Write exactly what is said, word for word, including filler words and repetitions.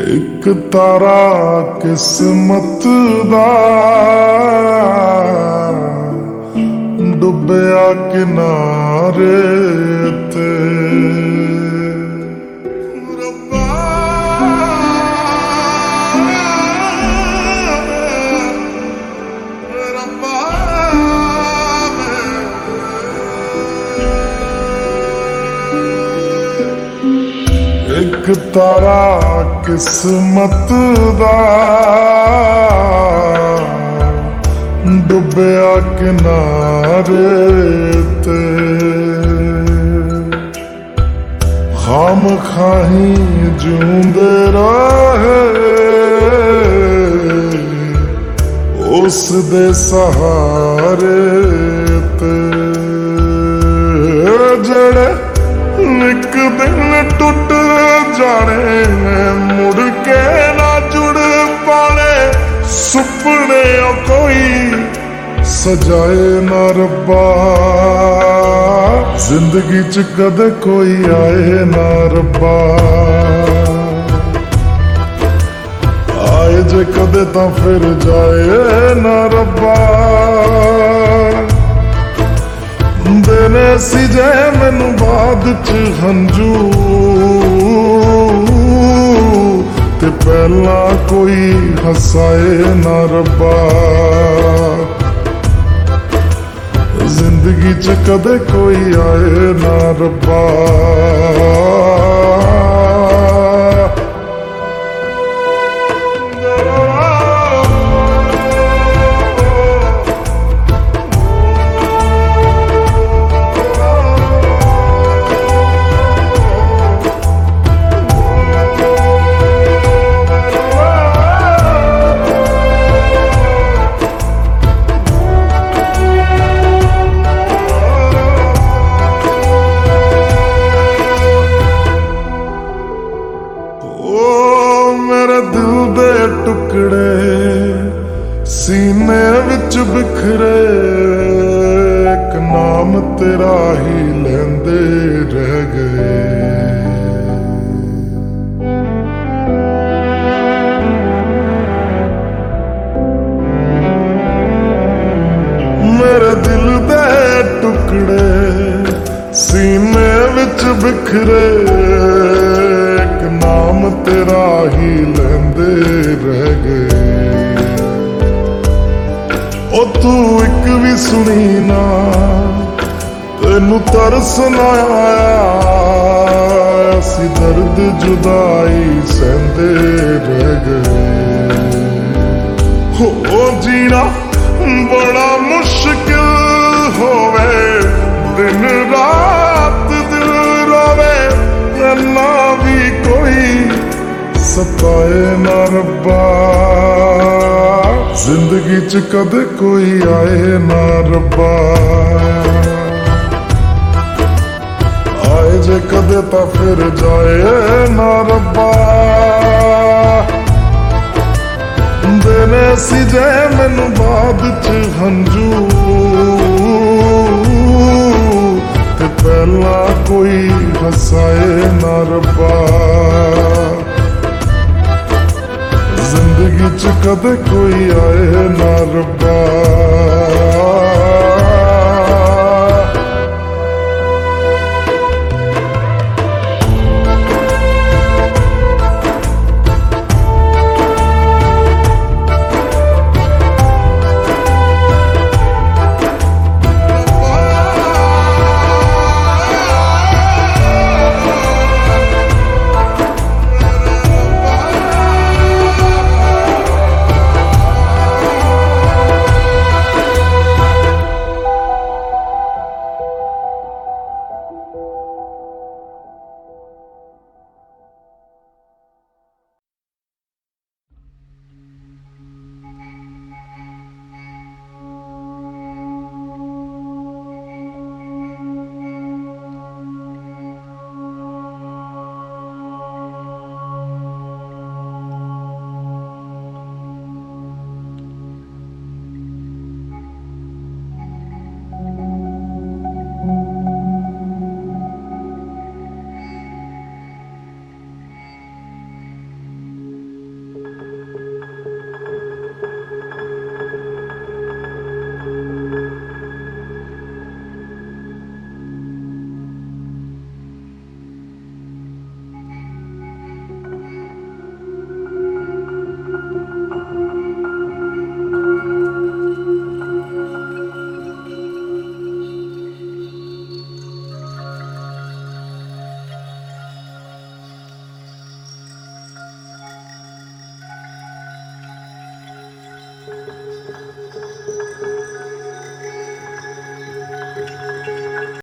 एक तारा किस्मत दा डुबया किनारे ते रब्बा रब्बा एक तारा किस्मत दा डुबया किनारे ते खाम खाही जूंदे रहे उस दे सहारे ते जड़े एक दिन टुट जाने मुड़ के ना जुड़ पाने सुपने कोई सजाए ना रब्बा जिंदगी च कदे कोई आए ना रब्बा आए जे कदे तां फिर जाए ना रब्बा देने सी जे मैनू बाद च हंजू ते पहला कोई हसाए ना रब्बा जिंदगी च कदे कोई आए ना रब्बा टुकड़े सीने विच बिखरे एक नाम तेरा ही लेंदे रह गए मेरे दिल दे टुकड़े सीने विच बिखरे एक नाम तेरा ही लेंदे रह गए ओ तू एक भी सुनी ना तेनू तरस ना आया असी दर्द जुदाई सहंदे रह गए हो जीना बड़ा मुश्किल होवे दिन रात दिल रोवे ना भी कोई सताए ना रब्बा जिंदगी च कदे कोई आए ना रब्बा आए जे कदे तां फिर जाए ना रब्बा देने सी जे मैनू बाद च हंजू ते पहला कोई हसाए ना रब्बा जिंदगी च कदे कोई आए ना रब्बा।